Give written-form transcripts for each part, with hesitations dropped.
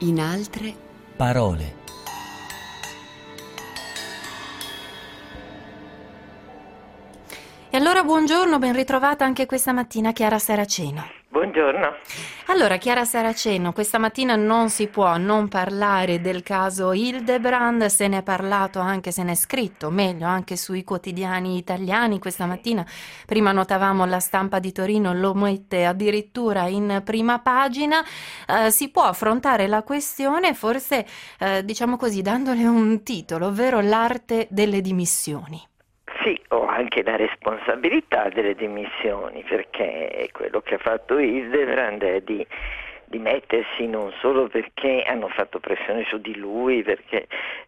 In altre parole. E allora buongiorno, ben ritrovata anche questa mattina Chiara Saraceno. Buongiorno. Allora Chiara Saraceno, questa mattina non si può non parlare del caso Hildebrand, se ne è parlato anche, se ne è scritto meglio anche sui quotidiani italiani questa mattina. Prima notavamo La Stampa di Torino, lo mette addirittura in prima pagina. Si può affrontare la questione forse diciamo così dandole un titolo, ovvero l'arte delle dimissioni. Sì, ho anche la responsabilità delle dimissioni, perché quello che ha fatto Hildebrand è di mettersi, non solo perché hanno fatto pressione su di lui, perché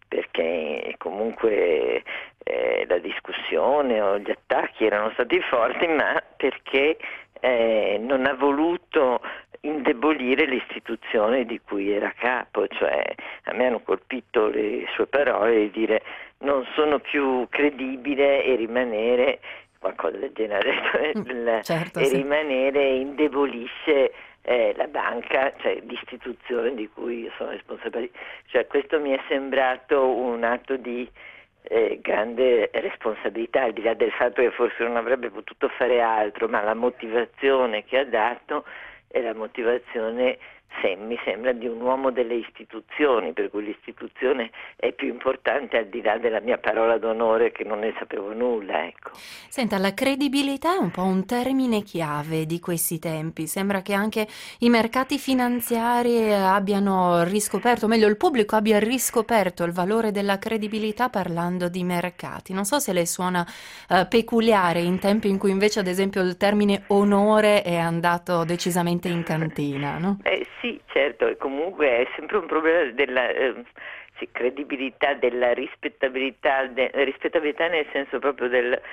comunque la discussione o gli attacchi erano stati forti, ma perché non ha voluto indebolire l'istituzione di cui era capo. Cioè, a me hanno colpito le sue parole di dire: non sono più credibile, e rimanere qualcosa del genere, Certo, e sì. rimanere indebolisce la banca, cioè l'istituzione di cui io sono responsabile. Cioè, questo mi è sembrato un atto di grande responsabilità, al di là del fatto che forse non avrebbe potuto fare altro, ma la motivazione che ha dato è la motivazione, mi sembra, di un uomo delle istituzioni, per cui l'istituzione è più importante, al di là della mia parola d'onore che non ne sapevo nulla, ecco. Senta, la credibilità è un po' un termine chiave di questi tempi. Sembra che anche i mercati finanziari abbiano riscoperto, o meglio il pubblico abbia riscoperto il valore della credibilità parlando di mercati. Non so se le suona peculiare in tempi in cui invece ad esempio il termine onore è andato decisamente in cantina, no? Sì, certo, e comunque è sempre un problema della credibilità, della rispettabilità, rispettabilità nel senso proprio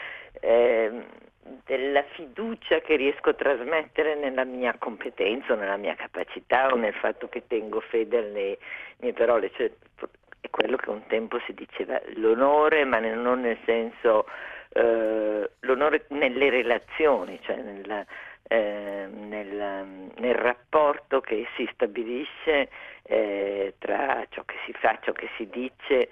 della fiducia che riesco a trasmettere nella mia competenza, nella mia capacità, o nel fatto che tengo fede alle mie parole. Cioè, è quello che un tempo si diceva, l'onore, ma non nel senso l'onore nelle relazioni, cioè nel rapporto che si stabilisce tra ciò che si fa, ciò che si dice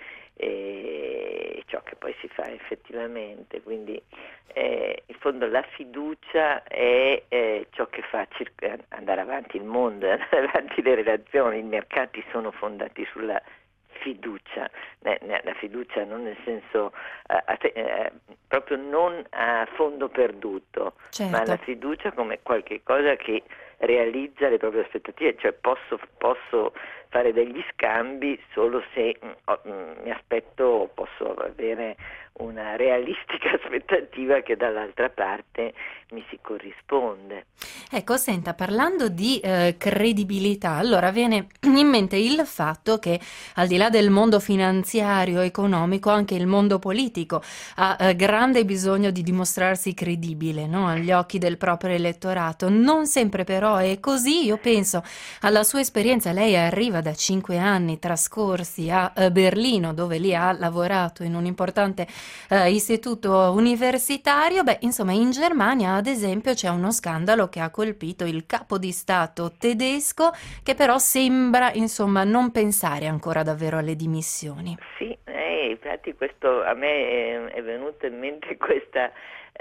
e ciò che poi si fa effettivamente. Quindi in fondo la fiducia è ciò che fa andare avanti il mondo, andare avanti le relazioni. I mercati sono fondati sulla fiducia, la fiducia non nel senso proprio non a fondo perduto, Certo. ma la fiducia come qualche cosa che realizza le proprie aspettative. Cioè posso fare degli scambi solo se mi aspetto, posso avere una realistica aspettativa che dall'altra parte mi si corrisponde. Ecco, senta, parlando di credibilità, allora viene in mente il fatto che al di là del mondo finanziario, economico, anche il mondo politico ha grande bisogno di dimostrarsi credibile, no? Agli occhi del proprio elettorato. Non sempre però è così. Io penso alla sua esperienza, lei arriva da 5 anni trascorsi a Berlino, dove lì ha lavorato in un importante istituto universitario. Beh, insomma, in Germania, ad esempio, c'è uno scandalo che ha colpito il capo di Stato tedesco, che però sembra, insomma, non pensare ancora davvero alle dimissioni. Sì, infatti questo a me è venuto in mente questa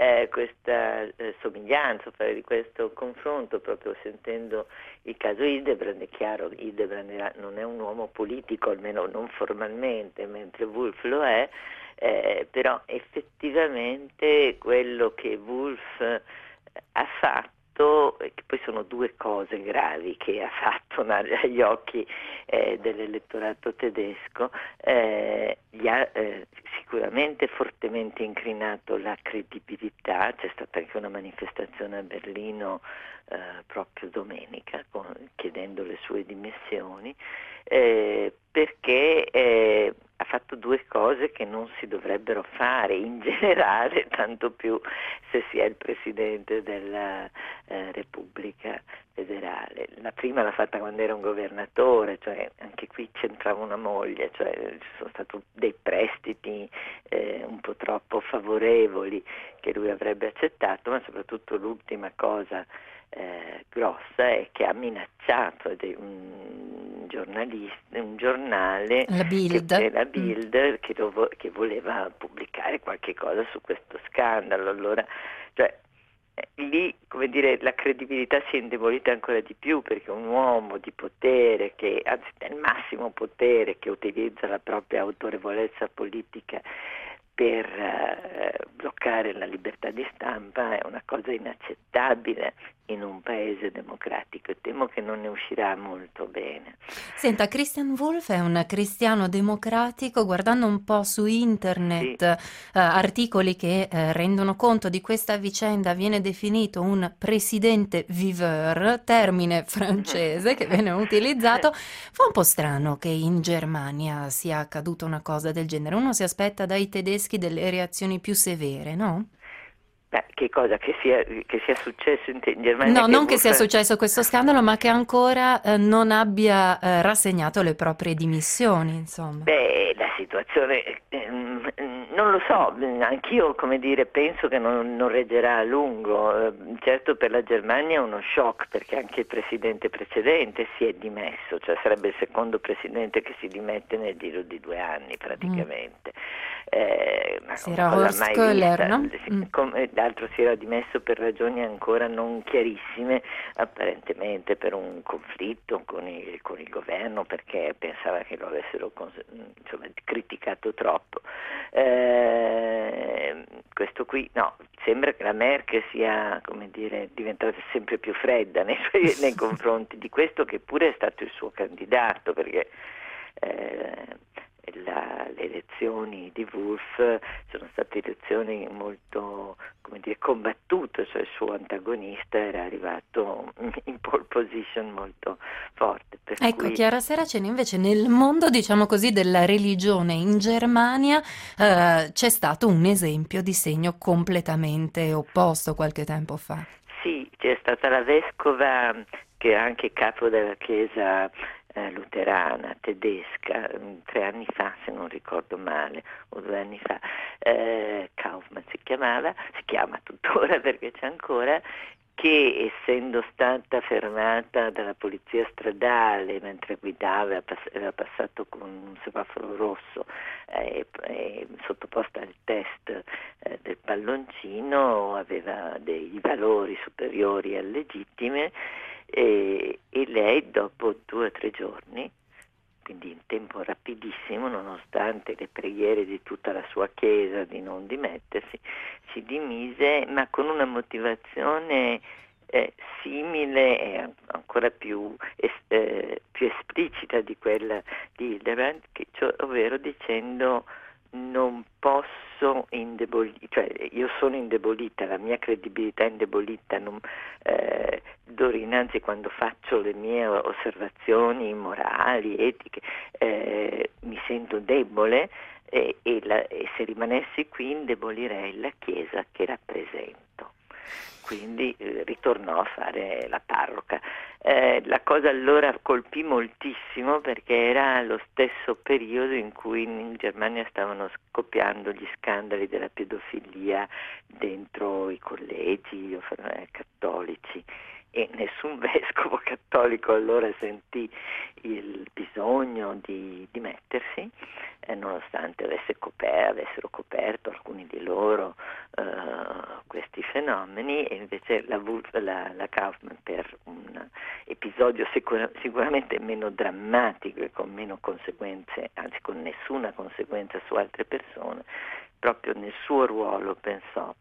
somiglianza, di questo confronto, proprio sentendo il caso Hildebrand. È chiaro, Hildebrand non è un uomo politico, almeno non formalmente, mentre Wulff lo è, però effettivamente quello che Wulff ha fatto, che poi sono due cose gravi che ha fatto agli occhi dell'elettorato tedesco, gli ha sicuramente fortemente incrinato la credibilità. C'è stata anche una manifestazione a Berlino proprio domenica chiedendo le sue dimissioni, perché ha fatto due cose che non si dovrebbero fare in generale, tanto più se si è il presidente Repubblica federale. La prima l'ha fatta quando era un governatore, cioè anche qui c'entrava una moglie, cioè ci sono stati dei prestiti un po' troppo favorevoli che lui avrebbe accettato, ma soprattutto l'ultima cosa grossa è che ha minacciato un giornale, La Bild. la Bild, che voleva pubblicare qualche cosa su questo scandalo. Allora, cioè, lì, come dire, la credibilità si è indebolita ancora di più, perché un uomo di potere, che anzi del massimo potere, che utilizza la propria autorevolezza politica per bloccare la libertà di stampa, è una cosa inaccettabile in un paese democratico, e temo che non ne uscirà molto bene. Senta, Christian Wolff è un cristiano democratico. Guardando un po' su internet, articoli che rendono conto di questa vicenda, viene definito un presidente viveur, termine francese che viene utilizzato. Fa un po' strano che in Germania sia accaduta una cosa del genere. Uno si aspetta dai tedeschi delle reazioni più severe, no? Beh, che cosa? Che sia successo in Germania? No, non che sia successo questo scandalo, ma che ancora non abbia rassegnato le proprie dimissioni, insomma. Beh, la situazione non lo so, anch'io, come dire, penso che non reggerà a lungo. Certo, per la Germania è uno shock, perché anche il presidente precedente si è dimesso, cioè sarebbe il secondo presidente che si dimette nel giro di 2 anni praticamente. Ma si era Horst Köhler, no? L'altro si era dimesso per ragioni ancora non chiarissime, apparentemente per un conflitto con il governo, perché pensava che lo avessero criticato troppo. Questo qui, no, sembra che la Merkel sia, come dire, diventata sempre più fredda nei confronti di questo, che pure è stato il suo candidato, perché le elezioni di Wolff sono state elezioni molto, come dire, combattute, cioè il suo antagonista era arrivato in pole position molto forte. Ecco, Chiara Seraceni, invece nel mondo, diciamo così, della religione in Germania c'è stato un esempio di segno completamente opposto qualche tempo fa. Sì, c'è stata la vescova, che è anche capo della chiesa luterana tedesca, 3 anni fa, se non ricordo male, o 2 anni fa, Kaufmann si chiama tuttora perché c'è ancora, che essendo stata fermata dalla polizia stradale mentre guidava, era passato con un semaforo rosso, sottoposta al test del palloncino, aveva dei valori superiori al legittime, e lei dopo 2 o 3 giorni, quindi in tempo rapidissimo, nonostante le preghiere di tutta la sua chiesa di non dimettersi, si dimise, ma con una motivazione simile e ancora più esplicita di quella di Hildebrand, ovvero dicendo: non posso indebolire, cioè io sono indebolita, la mia credibilità è indebolita, d'ora innanzi, quando faccio le mie osservazioni morali, etiche, mi sento debole, e se rimanessi qui indebolirei la Chiesa che rappresento. Quindi ritornò a fare la parroca. La cosa allora colpì moltissimo, perché era lo stesso periodo in cui in Germania stavano scoppiando gli scandali della pedofilia dentro i collegi cattolici, e nessun vescovo cattolico allora sentì il bisogno di dimettersi, nonostante avessero coperto alcuni di loro questi fenomeni. E invece la Kaufmann, per un episodio sicuramente meno drammatico e con meno conseguenze, anzi con nessuna conseguenza su altre persone, proprio nel suo ruolo pensò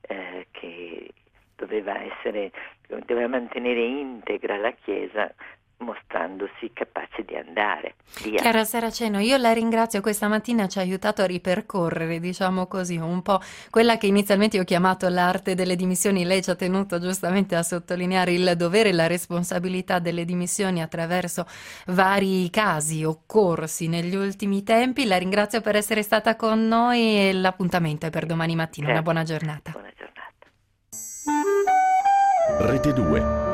che doveva mantenere integra la Chiesa, mostrandosi capace di andare via. Chiara Saraceno, io la ringrazio, questa mattina ci ha aiutato a ripercorrere, diciamo così, un po' quella che inizialmente io ho chiamato l'arte delle dimissioni. Lei ci ha tenuto giustamente a sottolineare il dovere e la responsabilità delle dimissioni attraverso vari casi occorsi negli ultimi tempi. La ringrazio per essere stata con noi, e l'appuntamento è per domani mattina. Una buona giornata. Buona giornata. Rete 2.